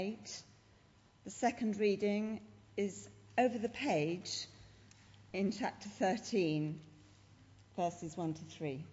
8. The second reading is over the page in chapter 13, verses 1 to 3.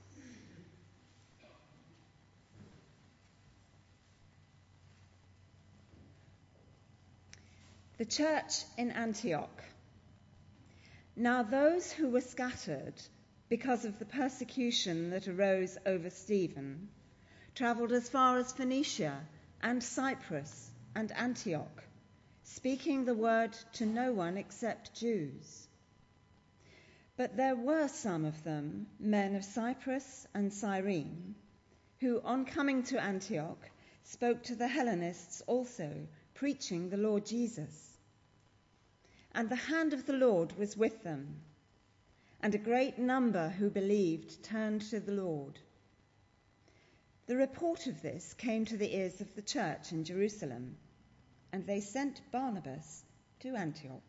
The church in Antioch. Now those who were scattered because of the persecution that arose over Stephen travelled as far as Phoenicia and Cyprus and Antioch, speaking the word to no one except Jews. But there were some of them, men of Cyprus and Cyrene, who on coming to Antioch spoke to the Hellenists also, preaching the Lord Jesus. And the hand of the Lord was with them, and a great number who believed turned to the Lord. The report of this came to the ears of the church in Jerusalem, and they sent Barnabas to Antioch.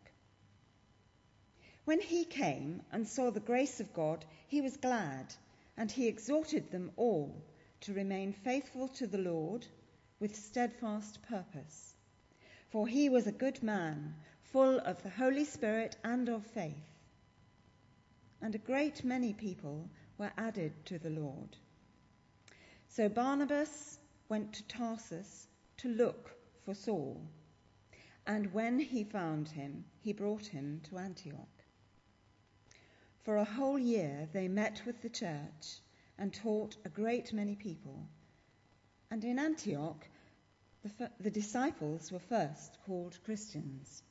When he came and saw the grace of God, he was glad, and he exhorted them all to remain faithful to the Lord with steadfast purpose. For he was a good man, full of the Holy Spirit and of faith. And a great many people were added to the Lord. So Barnabas went to Tarsus to look for Saul, and when he found him, he brought him to Antioch. For a whole year they met with the church and taught a great many people. And in Antioch the disciples were first called Christians.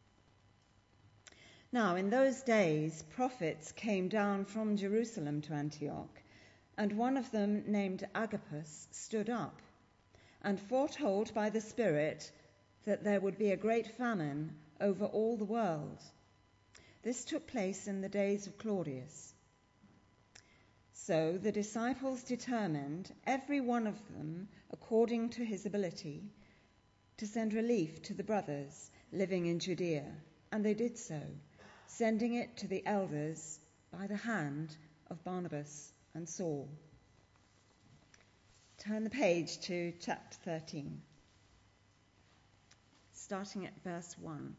Now in those days prophets came down from Jerusalem to Antioch, and one of them, named Agabus, stood up and foretold by the Spirit that there would be a great famine over all the world. This took place in the days of Claudius. So the disciples determined, every one of them according to his ability, to send relief to the brothers living in Judea, and they did so, sending it to the elders by the hand of Barnabas and Saul. Turn the page to chapter 13, starting at verse 1.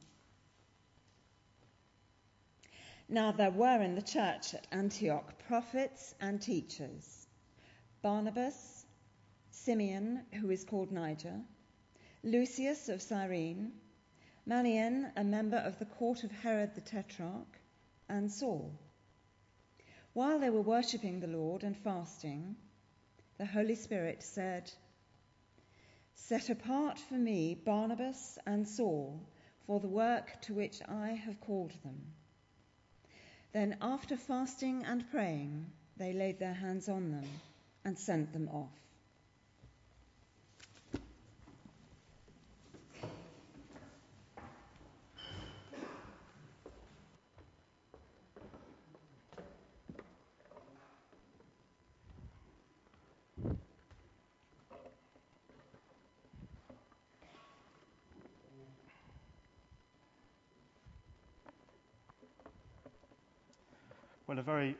Now there were in the church at Antioch prophets and teachers: Barnabas, Simeon, who is called Niger, Lucius of Cyrene, Manaen, a member of the court of Herod the Tetrarch, and Saul. While they were worshipping the Lord and fasting, the Holy Spirit said, "Set apart for me Barnabas and Saul for the work to which I have called them." Then after fasting and praying, they laid their hands on them and sent them off. Well, a very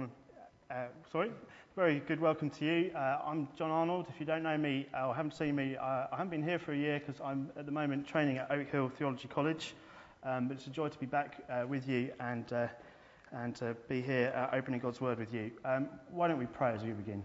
very good welcome to you. I'm John Arnold. If you don't know me or haven't seen me, I haven't been here for a year because I'm at the moment training at Oak Hill Theology College. But it's a joy to be back with you and to be here opening God's Word with you. Why don't we pray as we begin?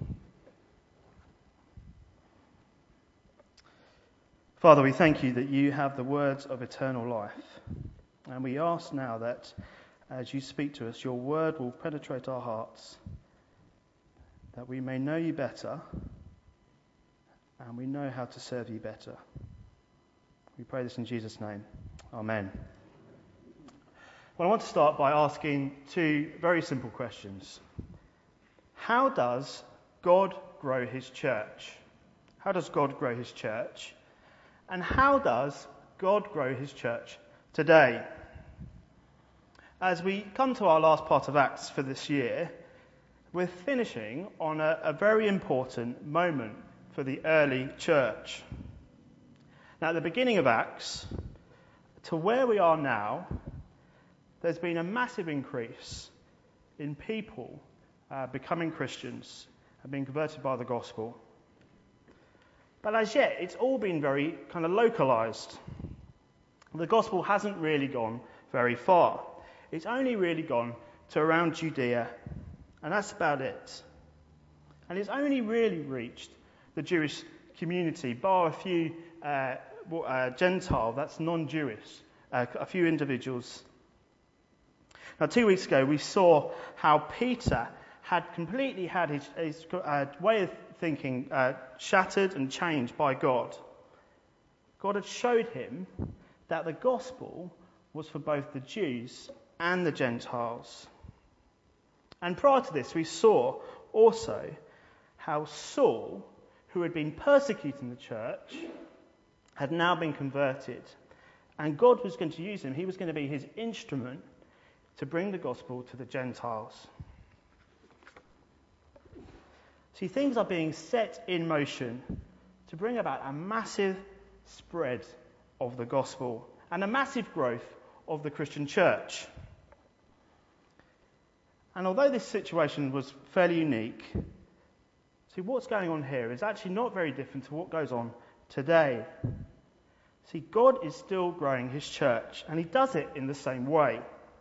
Father, we thank you that you have the words of eternal life. And we ask now that as you speak to us, your word will penetrate our hearts, that we may know you better and we know how to serve you better. We pray this in Jesus' name. Amen. Well, I want to start by asking two very simple questions. How does God grow his church? How does God grow his church? And how does God grow his church today? As we come to our last part of Acts for this year, we're finishing on a very important moment for the early church. Now, at the beginning of Acts, to where we are now, there's been a massive increase in people becoming Christians and being converted by the gospel. But as yet, it's all been very kind of localised. The gospel hasn't really gone very far. It's only really gone to around Judea, and that's about it. And it's only really reached the Jewish community, bar a few Gentile, that's non-Jewish, a few individuals. Now, 2 weeks ago, we saw how Peter had completely had his way of thinking shattered and changed by God. God had showed him that the gospel was for both the Jews and the Gentiles. And prior to this, we saw also how Saul, who had been persecuting the church, had now been converted. And God was going to use him. He was going to be his instrument to bring the gospel to the Gentiles. See, things are being set in motion to bring about a massive spread of the gospel and a massive growth of the Christian church. And although this situation was fairly unique, see, what's going on here is actually not very different to what goes on today. See, God is still growing his church, and he does it in the same way.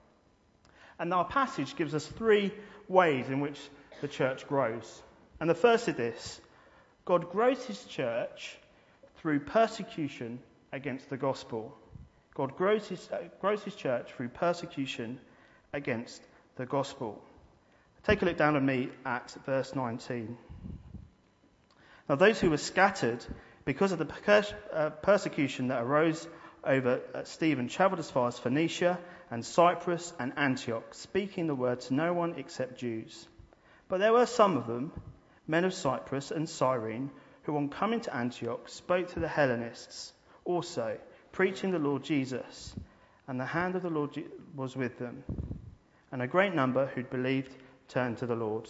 And our passage gives us 3 ways in which the church grows. And the first is this: God grows his church through persecution against the gospel. God grows his church through persecution against the gospel. Take a look down at me at verse 19. Now those who were scattered because of the persecution that arose over Stephen travelled as far as Phoenicia and Cyprus and Antioch, speaking the word to no one except Jews. But there were some of them, men of Cyprus and Cyrene, who on coming to Antioch spoke to the Hellenists also, preaching the Lord Jesus. And the hand of the Lord was with them. And a great number who'd believed turned to the Lord.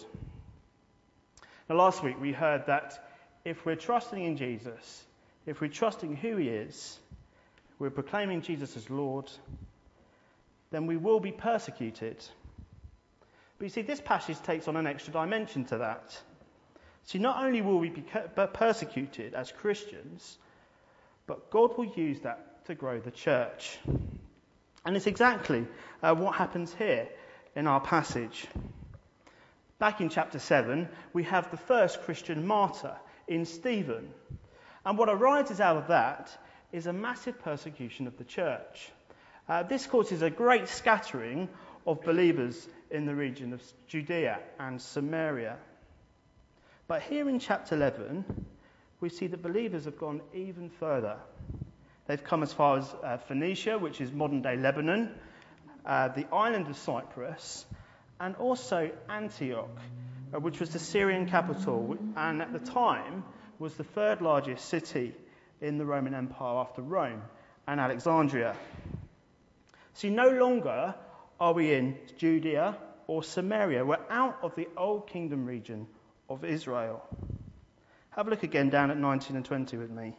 Now last week we heard that if we're trusting in Jesus, if we're trusting who he is, we're proclaiming Jesus as Lord, then we will be persecuted. But you see, this passage takes on an extra dimension to that. See, not only will we be persecuted as Christians, but God will use that to grow the church. And it's exactly what happens here in our passage. Back in chapter 7, we have the first Christian martyr in Stephen. And what arises out of that is a massive persecution of the church. This causes a great scattering of believers in the region of Judea and Samaria. But here in chapter 11, we see that believers have gone even further. They've come as far as Phoenicia, which is modern-day Lebanon, the island of Cyprus, and also Antioch, which was the Syrian capital, and at the time was the 3rd largest city in the Roman Empire after Rome and Alexandria. See, no longer are we in Judea or Samaria. We're out of the Old Kingdom region of Israel. Have a look again down at 19 and 20 with me.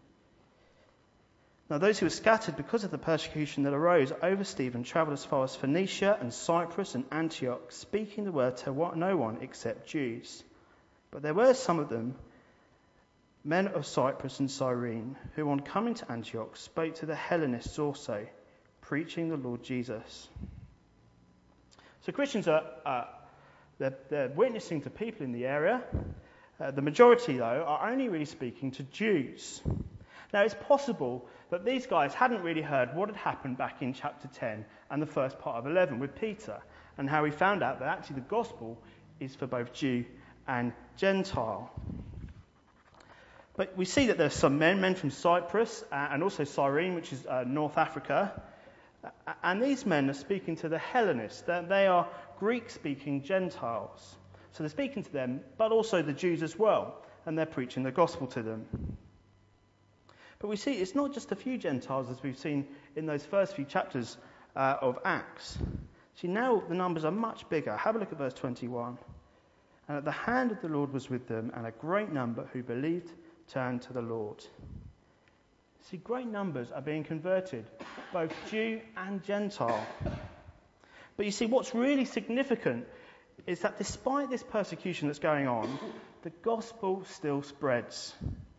Now those who were scattered because of the persecution that arose over Stephen travelled as far as Phoenicia and Cyprus and Antioch, speaking the word to no one except Jews. But there were some of them, men of Cyprus and Cyrene, who on coming to Antioch spoke to the Hellenists also, preaching the Lord Jesus. So Christians they're witnessing to people in the area. The majority, though, are only really speaking to Jews. Now, it's possible that these guys hadn't really heard what had happened back in chapter 10 and the first part of 11 with Peter, and how he found out that actually the gospel is for both Jew and Gentile. But we see that there's some men from Cyprus and also Cyrene, which is North Africa, and these men are speaking to the Hellenists. They are Greek-speaking Gentiles. So they're speaking to them, but also the Jews as well, and they're preaching the gospel to them. But we see it's not just a few Gentiles, as we've seen in those first few chapters of Acts. See, now the numbers are much bigger. Have a look at verse 21. And the hand of the Lord was with them, and a great number who believed turned to the Lord. See, great numbers are being converted, both Jew and Gentile. But you see, what's really significant is that despite this persecution that's going on, the gospel still spreads.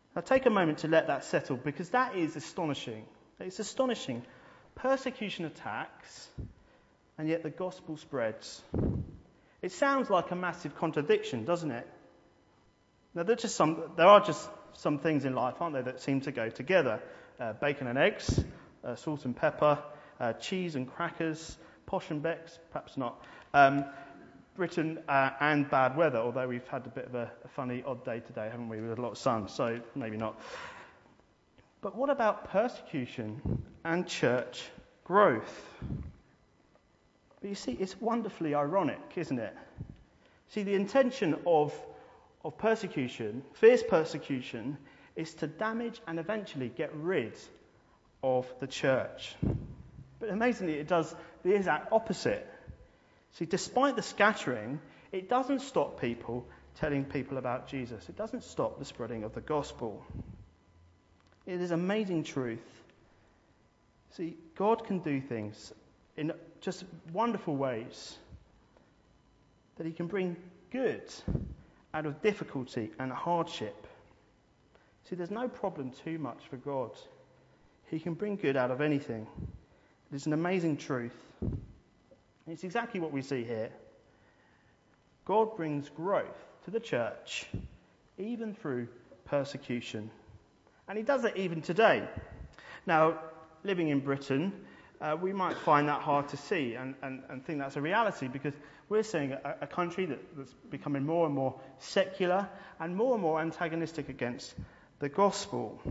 Now take a moment to let that settle, because that is astonishing. It's astonishing. Persecution attacks, and yet the gospel spreads. It sounds like a massive contradiction, doesn't it? Now there are just some things in life, aren't there, that seem to go together. Bacon and eggs, salt and pepper, cheese and crackers, posh and becks, perhaps not. Britain and bad weather, although we've had a bit of a funny odd day today, haven't we, with a lot of sun, so maybe not. But what about persecution and church growth? But you see, it's wonderfully ironic, isn't it? See, the intention of persecution, fierce persecution, is to damage and eventually get rid of the church. But amazingly, it does the exact opposite. See, despite the scattering, it doesn't stop people telling people about Jesus. It doesn't stop the spreading of the gospel. It is amazing truth. See, God can do things in just wonderful ways. That he can bring good out of difficulty and hardship. See, there's no problem too much for God. He can bring good out of anything. It is an amazing truth. It's exactly what we see here. God brings growth to the church, even through persecution. And he does it even today. Now, living in Britain, we might find that hard to see and think that's a reality, because we're seeing a country that's becoming more and more secular and more antagonistic against the gospel.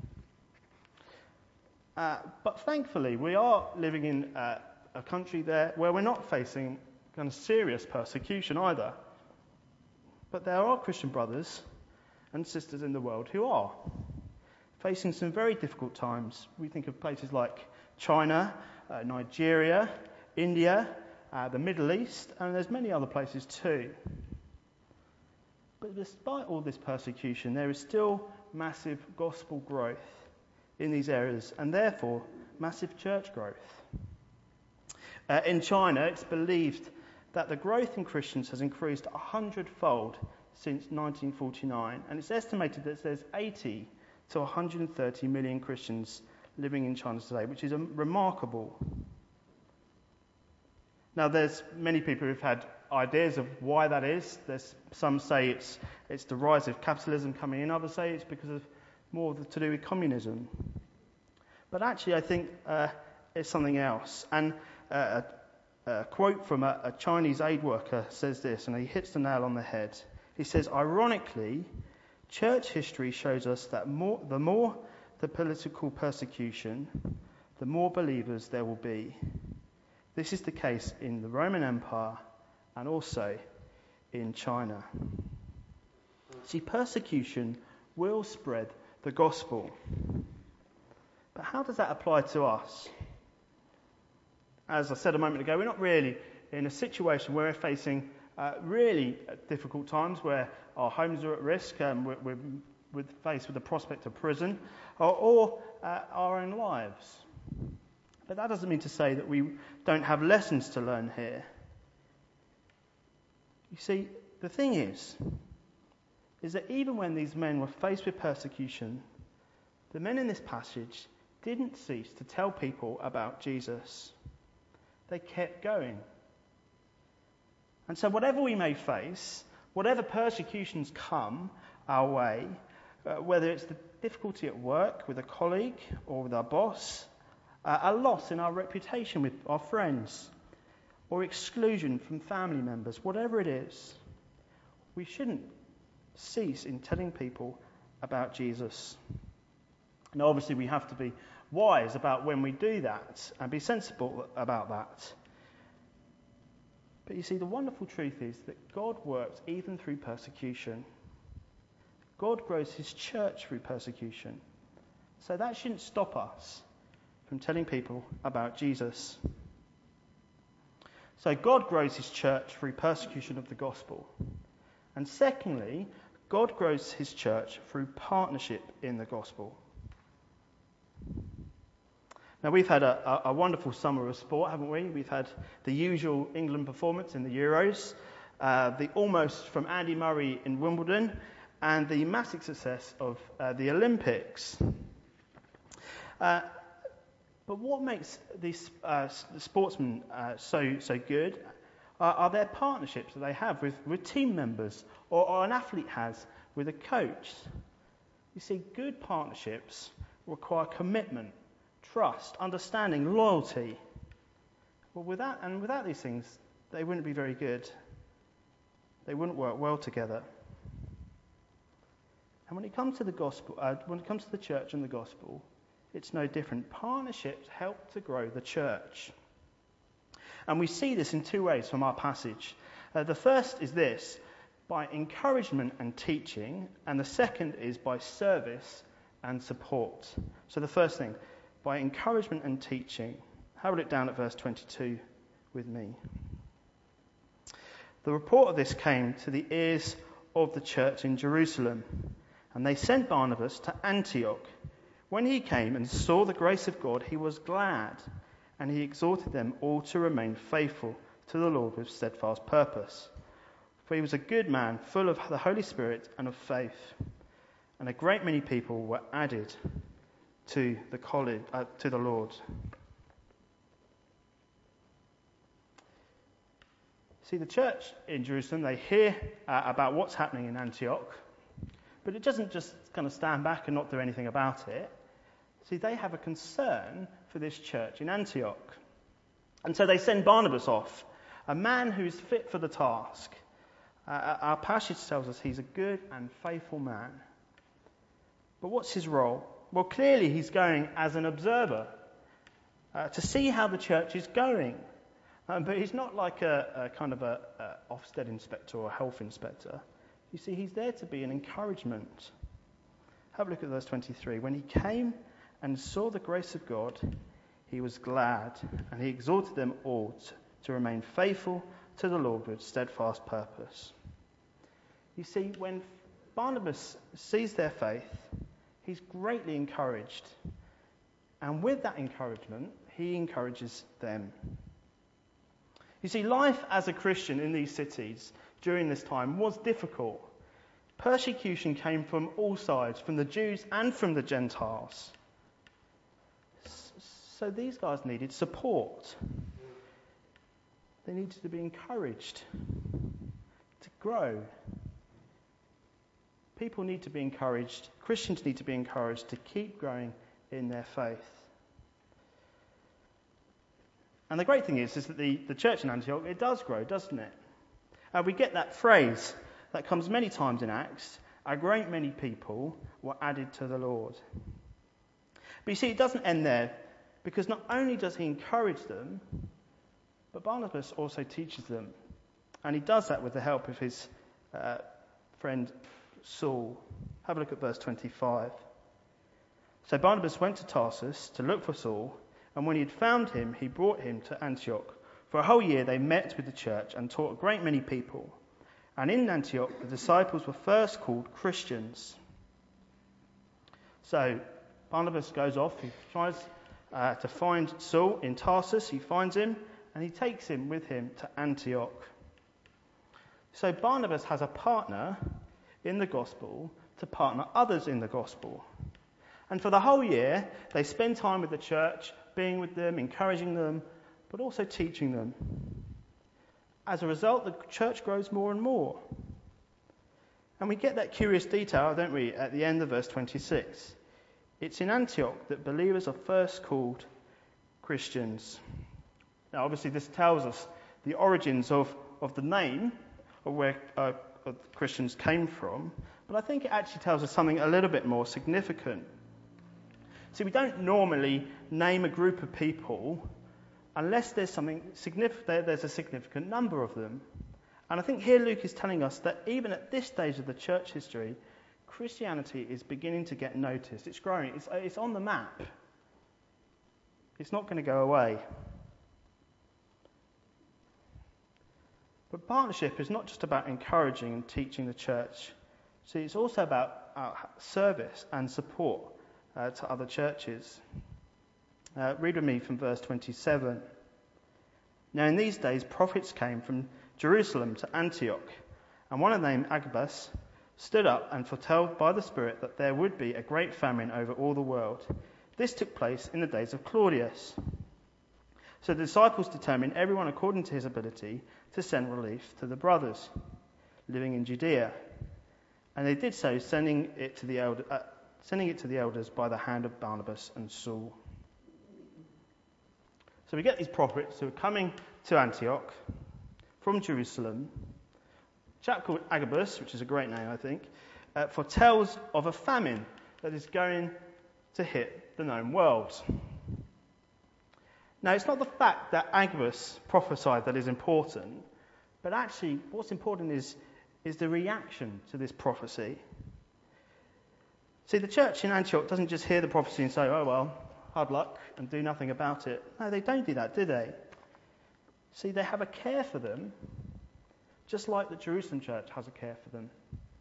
But thankfully, we are living in a country there where we're not facing kind of serious persecution either. But there are Christian brothers and sisters in the world who are facing some very difficult times. We think of places like China, Nigeria, India, the Middle East, and there's many other places too. But despite all this persecution, there is still massive gospel growth in these areas, and therefore massive church growth. In China, it's believed that the growth in Christians has increased 100-fold since 1949, and it's estimated that there's 80 to 130 million Christians living in China today, which is remarkable. Now, there's many people who've had ideas of why that is. Some say it's the rise of capitalism coming in. Others say it's because of more to do with communism. But actually, I think it's something else. And a quote from a Chinese aid worker says this, and he hits the nail on the head. He says, ironically, church history shows us that the more the political persecution, the more believers there will be. This is the case in the Roman Empire and also in China. See, persecution will spread the gospel. But how does that apply to us? As I said a moment ago, we're not really in a situation where we're facing really difficult times where our homes are at risk, we're faced with the prospect of prison, or our own lives. But that doesn't mean to say that we don't have lessons to learn here. You see, the thing is that even when these men were faced with persecution, the men in this passage didn't cease to tell people about Jesus. They kept going. And so whatever we may face, whatever persecutions come our way, whether it's the difficulty at work with a colleague or with our boss, a loss in our reputation with our friends, or exclusion from family members, whatever it is, we shouldn't cease in telling people about Jesus. Now, obviously, we have to be wise about when we do that and be sensible about that. But you see, the wonderful truth is that God works even through persecution. God grows his church through persecution. So that shouldn't stop us from telling people about Jesus. So God grows his church through persecution of the gospel. And secondly, God grows his church through partnership in the gospel. Now, we've had a wonderful summer of sport, haven't we? We've had the usual England performance in the Euros, the almost from Andy Murray in Wimbledon, and the massive success of the Olympics. But what makes these sportsmen so good are their partnerships that they have with team members or an athlete has with a coach. You see, good partnerships require commitment, trust, understanding, loyalty. Well, without these things, they wouldn't be very good. They wouldn't work well together. And when it comes to the gospel, when it comes to the church and the gospel, it's no different. Partnerships help to grow the church. And we see this in two ways from our passage. The first is this, by encouragement and teaching, and the second is by service and support. So the first thing, by encouragement and teaching. Have a look down at verse 22 with me. The report of this came to the ears of the church in Jerusalem, and they sent Barnabas to Antioch. When he came and saw the grace of God, he was glad, and he exhorted them all to remain faithful to the Lord with steadfast purpose. For he was a good man, full of the Holy Spirit and of faith. And a great many people were added to the Lord. See, the church in Jerusalem, they hear about what's happening in Antioch, but it doesn't just kind of stand back and not do anything about it. See, they have a concern for this church in Antioch. And so they send Barnabas off, a man who's fit for the task. Our passage tells us he's a good and faithful man. But what's his role? Well, clearly he's going as an observer to see how the church is going. But he's not like a kind of a Ofsted inspector or a health inspector. You see, he's there to be an encouragement. Have a look at verse 23. When he came and saw the grace of God, he was glad, and he exhorted them all to remain faithful to the Lord with steadfast purpose. You see, when Barnabas sees their faith, he's greatly encouraged. And with that encouragement, he encourages them. You see, life as a Christian in these cities during this time was difficult. Persecution came from all sides, from the Jews and from the Gentiles. So these guys needed support. They needed to be encouraged to grow. People need to be encouraged. Christians need to be encouraged to keep growing in their faith. And the great thing is that the church in Antioch, it does grow, doesn't it? We get that phrase that comes many times in Acts, a great many people were added to the Lord. But you see, it doesn't end there, because not only does he encourage them, but Barnabas also teaches them. And he does that with the help of his friend Saul. Have a look at verse 25. So Barnabas went to Tarsus to look for Saul, and when he had found him, he brought him to Antioch. For a whole year they met with the church and taught a great many people. And in Antioch the disciples were first called Christians. So Barnabas goes off, he tries to find Saul in Tarsus, he finds him, and he takes him with him to Antioch. So Barnabas has a partner in the gospel to partner others in the gospel. And for the whole year, they spend time with the church, being with them, encouraging them, but also teaching them. As a result, the church grows more and more. And we get that curious detail, don't we, at the end of verse 26. It's in Antioch that believers are first called Christians. Now, obviously, this tells us the origins of the name, of where Christians came from, but I think it actually tells us something a little bit more significant. See, we don't normally name a group of people unless there's something significant, there's a significant number of them. And I think here Luke is telling us that even at this stage of the church history, Christianity is beginning to get noticed. It's growing. It's on the map. It's not going to go away. But partnership is not just about encouraging and teaching the church. See, it's also about service and support to other churches. Read with me from verse 27. Now in these days prophets came from Jerusalem to Antioch, and one named Agabus stood up and foretold by the Spirit that there would be a great famine over all the world. This took place in the days of Claudius. So the disciples determined, everyone according to his ability, to send relief to the brothers living in Judea. And they did so, sending it to the elders by the hand of Barnabas and Saul. So we get these prophets who are coming to Antioch from Jerusalem. A chap called Agabus, which is a great name, I think, foretells of a famine that is going to hit the known world. Now, it's not the fact that Agabus prophesied that is important, but actually what's important is the reaction to this prophecy. See, the church in Antioch doesn't just hear the prophecy and say, oh, well, hard luck, and do nothing about it. No, they don't do that, do they? See, they have a care for them, just like the Jerusalem church has a care for them.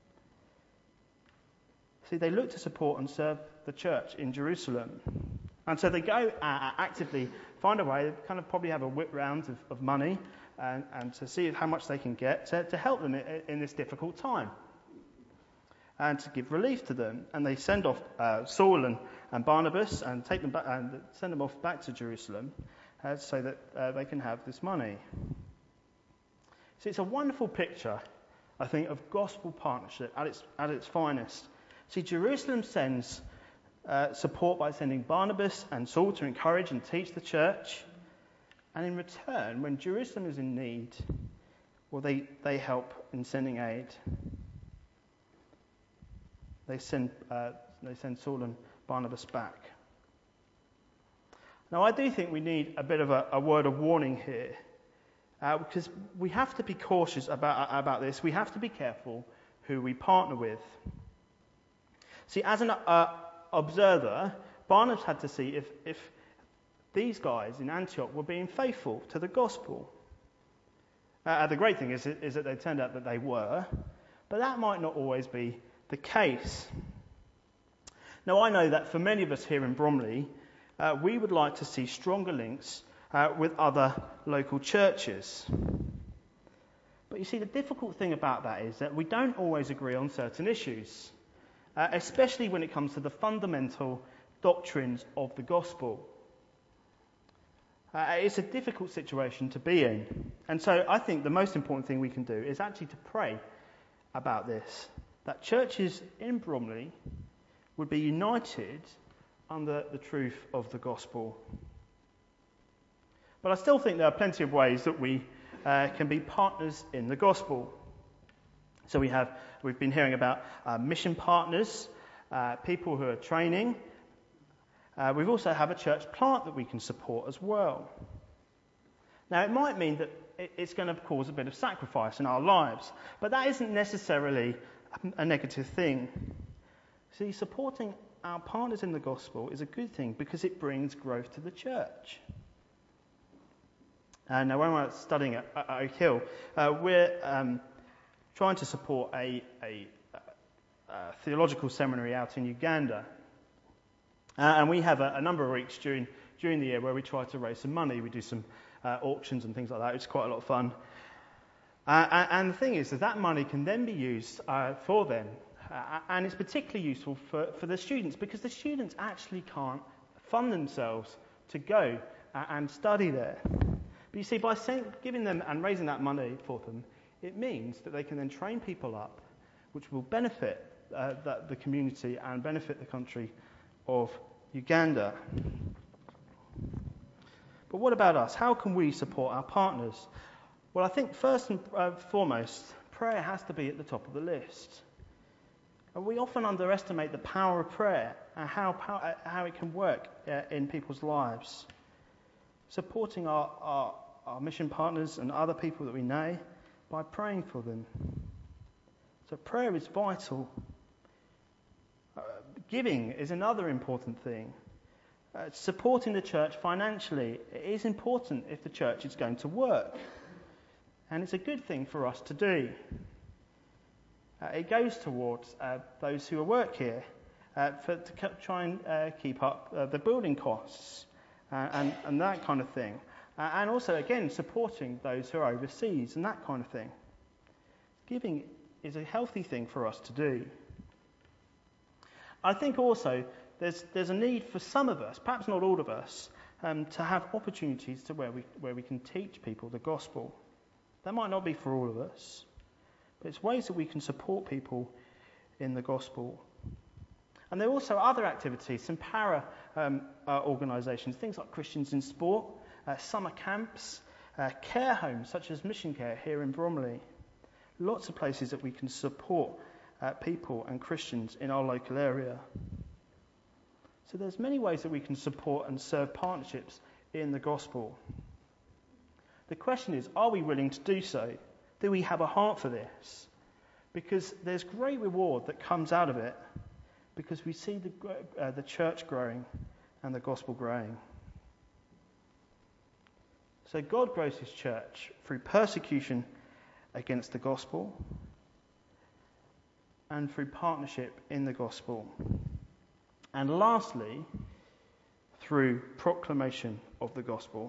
See, they look to support and serve the church in Jerusalem. And so they go actively find a way, kind of probably have a whip round of money and to see how much they can get to help them in this difficult time and to give relief to them. And they send off Saul and Barnabas and take them back and send them off back to Jerusalem so that they can have this money. See, it's a wonderful picture, I think, of gospel partnership at its finest. See, Jerusalem sends support by sending Barnabas and Saul to encourage and teach the church. And in return, when Jerusalem is in need, well, they help in sending aid. They send Saul and Barnabas back. Now, I do think we need a bit of a word of warning here, because we have to be cautious about this. We have to be careful who we partner with. See, as an observer, Barnabas had to see if these guys in Antioch were being faithful to the gospel. The great thing is that they turned out that they were, but that might not always be the case. Now, I know that for many of us here in Bromley, we would like to see stronger links with other local churches. But you see, the difficult thing about that is that we don't always agree on certain issues, especially when it comes to the fundamental doctrines of the gospel. It's a difficult situation to be in. And so I think the most important thing we can do is actually to pray about this, that churches in Bromley would be united under the truth of the gospel. But I still think there are plenty of ways that we can be partners in the gospel. So we've been hearing about mission partners, people who are training. We also have a church plant that we can support as well. Now, it might mean that it's going to cause a bit of sacrifice in our lives, but that isn't necessarily a negative thing. See, supporting our partners in the gospel is a good thing because it brings growth to the church. Now, when we're studying at Oak Hill, we're trying to support a theological seminary out in Uganda. And we have a number of weeks during the year where we try to raise some money. We do some auctions and things like that. It's quite a lot of fun. And the thing is that money can then be used for them. And it's particularly useful for the students because the students actually can't fund themselves to go and study there. But you see, by giving them and raising that money for them, it means that they can then train people up, which will benefit the community and benefit the country of Uganda. But what about us? How can we support our partners? Well, I think first and foremost, prayer has to be at the top of the list. And we often underestimate the power of prayer and how it can work in people's lives. Supporting our mission partners and other people that we know by praying for them. So prayer is vital. Giving is another important thing. Supporting the church financially is important if the church is going to work. And it's a good thing for us to do. It goes towards those who work here to try and keep up the building costs and that kind of thing. And also, again, supporting those who are overseas and that kind of thing. Giving is a healthy thing for us to do. I think also there's a need for some of us, perhaps not all of us, to have opportunities to where we can teach people the gospel. That might not be for all of us, but it's ways that we can support people in the gospel. And there are also other activities, some para organisations, things like Christians in Sport, summer camps, care homes such as Mission Care here in Bromley. Lots of places that we can support people and Christians in our local area. So there's many ways that we can support and serve partnerships in the gospel. The question is, are we willing to do so? Do we have a heart for this? Because there's great reward that comes out of it, because we see the church growing and the gospel growing. So God grows his church through persecution against the gospel and through partnership in the gospel. And lastly, through proclamation of the gospel.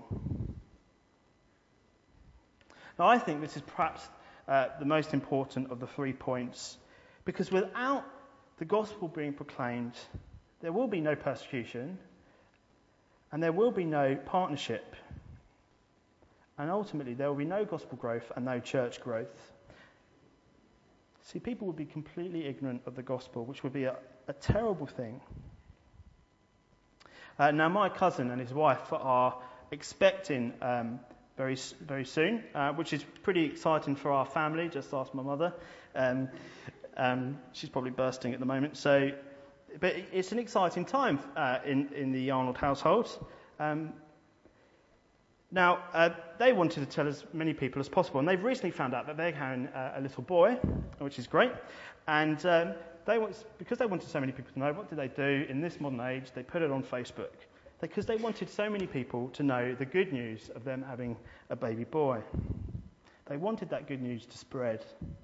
Now, I think this is perhaps the most important of the 3 points, because without the gospel being proclaimed, there will be no persecution and there will be no partnership. And ultimately, there will be no gospel growth and no church growth. See, people would be completely ignorant of the gospel, which would be a terrible thing. Now, my cousin and his wife are expecting very, very soon, which is pretty exciting for our family. Just ask my mother. She's probably bursting at the moment. But it's an exciting time in the Arnold household. Now, they wanted to tell as many people as possible, and they've recently found out that they're having a little boy, which is great. And because they wanted so many people to know, what did they do in this modern age? They put it on Facebook, because they wanted so many people to know the good news of them having a baby boy. They wanted that good news to spread.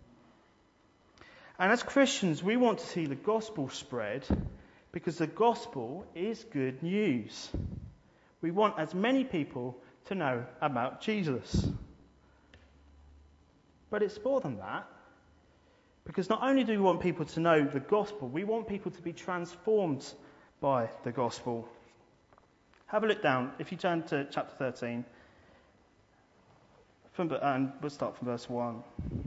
And as Christians, we want to see the gospel spread, because the gospel is good news. We want as many people to know about Jesus. But it's more than that, because not only do we want people to know the gospel, we want people to be transformed by the gospel. Have a look down, if you turn to chapter 13, and we'll start from verse 1.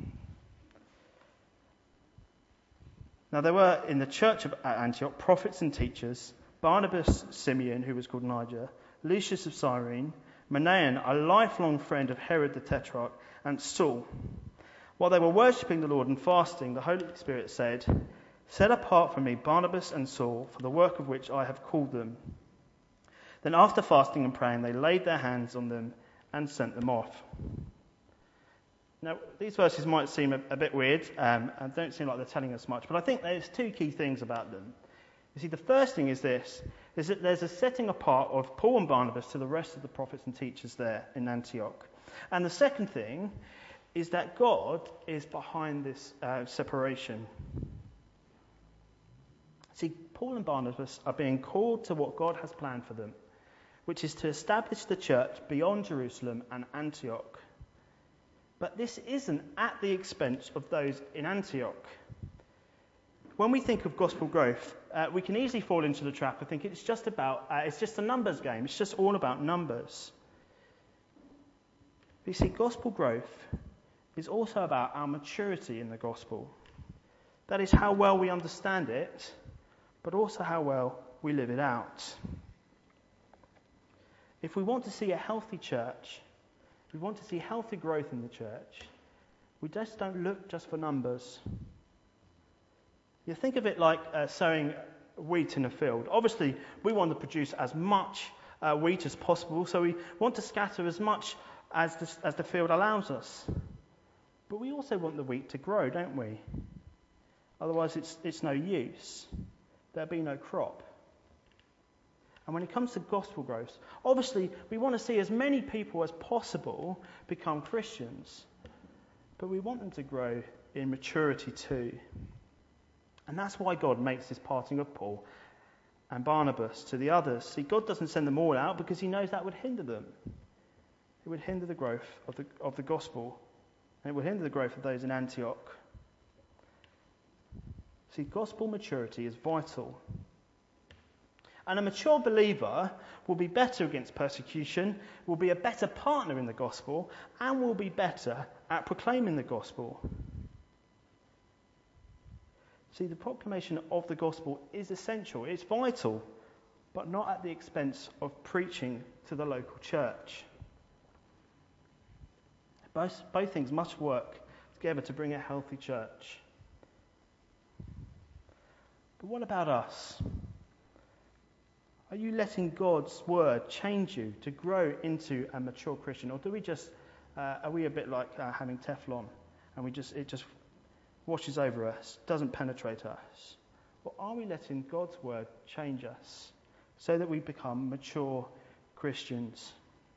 Now there were in the church at Antioch prophets and teachers: Barnabas, Simeon, who was called Niger, Lucius of Cyrene, Manaen, a lifelong friend of Herod the Tetrarch, and Saul. While they were worshipping the Lord and fasting, the Holy Spirit said, "Set apart for me Barnabas and Saul for the work of which I have called them." Then after fasting and praying, they laid their hands on them and sent them off. Now, these verses might seem a bit weird and don't seem like they're telling us much, but I think there's two key things about them. You see, the first thing is this, is that there's a setting apart of Paul and Barnabas to the rest of the prophets and teachers there in Antioch. And the second thing is that God is behind this separation. See, Paul and Barnabas are being called to what God has planned for them, which is to establish the church beyond Jerusalem and Antioch. But this isn't at the expense of those in Antioch. When we think of gospel growth, we can easily fall into the trap of thinking it's just a numbers game. It's just all about numbers. But you see, gospel growth is also about our maturity in the gospel. That is how well we understand it, but also how well we live it out. If we want to see a healthy church, if we want to see healthy growth in the church, we just don't look just for numbers. You think of it like sowing wheat in a field. Obviously, we want to produce as much wheat as possible, so we want to scatter as much as the field allows us. But we also want the wheat to grow, don't we? Otherwise, it's no use. There'll be no crop. And when it comes to gospel growth, obviously, we want to see as many people as possible become Christians. But we want them to grow in maturity too. And that's why God makes this parting of Paul and Barnabas to the others. See, God doesn't send them all out because he knows that would hinder them. It would hinder the growth of the gospel. And it would hinder the growth of those in Antioch. See, gospel maturity is vital. And a mature believer will be better against persecution, will be a better partner in the gospel, and will be better at proclaiming the gospel. See, the proclamation of the gospel is essential, it's vital, but not at the expense of preaching to the local church. Both things must work together to bring a healthy church. But what about us? Are you letting God's word change you to grow into a mature Christian? Or do we just, are we a bit like having Teflon and it just washes over us, doesn't penetrate us? Or are we letting God's word change us so that we become mature Christians?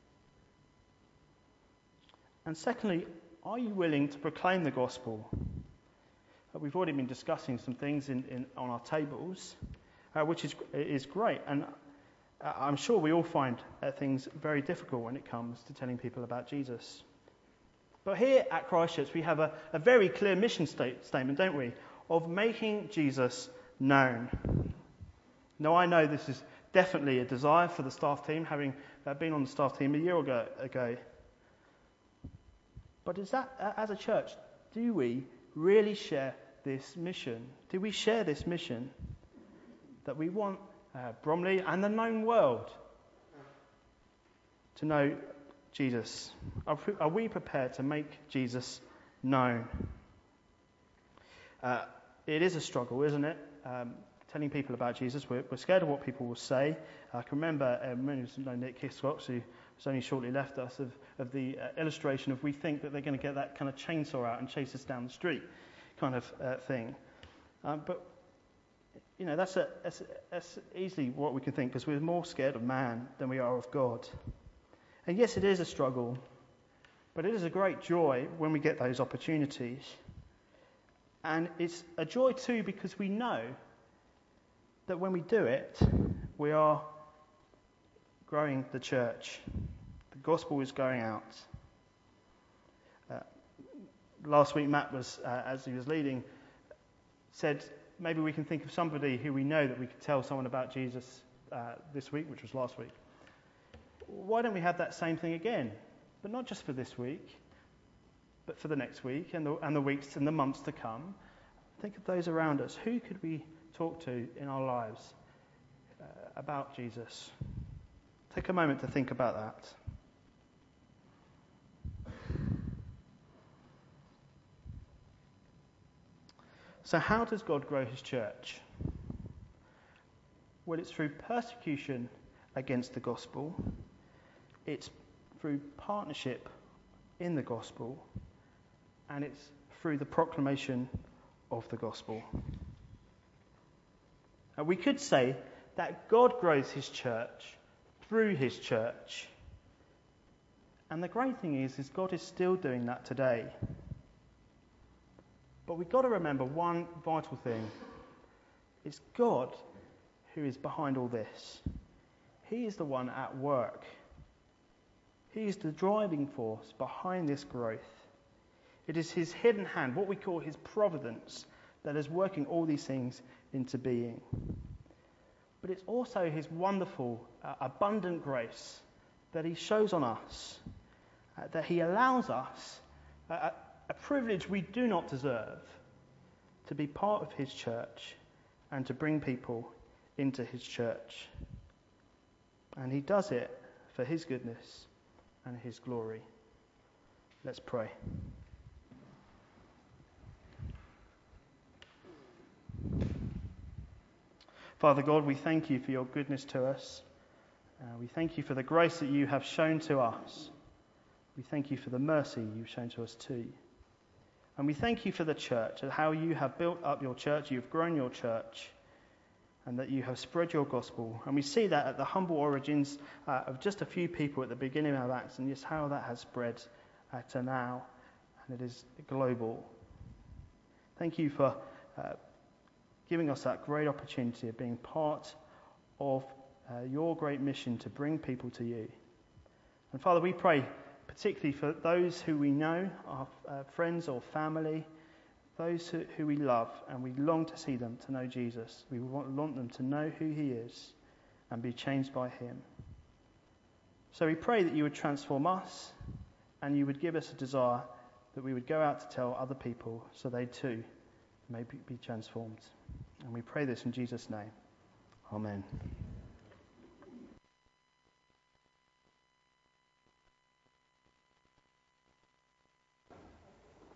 And secondly, are you willing to proclaim the gospel? We've already been discussing some things on our tables, which is great. And I'm sure we all find things very difficult when it comes to telling people about Jesus. But here at Christchurch, we have a very clear mission statement, don't we, of making Jesus known. Now, I know this is definitely a desire for the staff team, having been on the staff team a year ago. But is that, as a church, do we really share this mission? Do we share this mission that we want Bromley and the known world to know Jesus? Are we prepared to make Jesus known? It is a struggle, isn't it? Telling people about Jesus. We're scared of what people will say. I can remember Nick Hiscox, who has only shortly left us, of the illustration of we think that they're going to get that kind of chainsaw out and chase us down the street kind of thing. But, you know, that's easily what we can think, because we're more scared of man than we are of God. And yes, it is a struggle, but it is a great joy when we get those opportunities. And it's a joy too because we know that when we do it, we are growing the church. The gospel is going out. Last week, Matt was, as he was leading, said maybe we can think of somebody who we know that we could tell someone about Jesus this week, which was last week. Why don't we have that same thing again? But not just for this week, but for the next week and the weeks and the months to come. Think of those around us. Who could we talk to in our lives about Jesus? Take a moment to think about that. So how does God grow his church? Well, it's through persecution against the gospel. It's through partnership in the gospel. And it's through the proclamation of the gospel. And we could say that God grows his church through his church. And the great thing is God is still doing that today. But we've got to remember one vital thing. It's God who is behind all this. He is the one at work. He is the driving force behind this growth. It is his hidden hand, what we call his providence, that is working all these things into being. But it's also his wonderful, abundant grace that he shows on us, that he allows us, a privilege we do not deserve, to be part of his church and to bring people into his church. And he does it for his goodness and his glory. Let's pray. Father God, we thank you for your goodness to us. We thank you for the grace that you have shown to us. We thank you for the mercy you've shown to us too. And we thank you for the church, and how you have built up your church, you've grown your church, and that you have spread your gospel. And we see that at the humble origins of just a few people at the beginning of Acts, and just how that has spread to now, and it is global. Thank you for giving us that great opportunity of being part of your great mission to bring people to you. And Father, we pray particularly for those who we know, our friends or family, those who we love, and we long to see them to know Jesus. We want them to know who he is and be changed by him. So we pray that you would transform us and you would give us a desire that we would go out to tell other people so they too may be transformed. And we pray this in Jesus' name. Amen.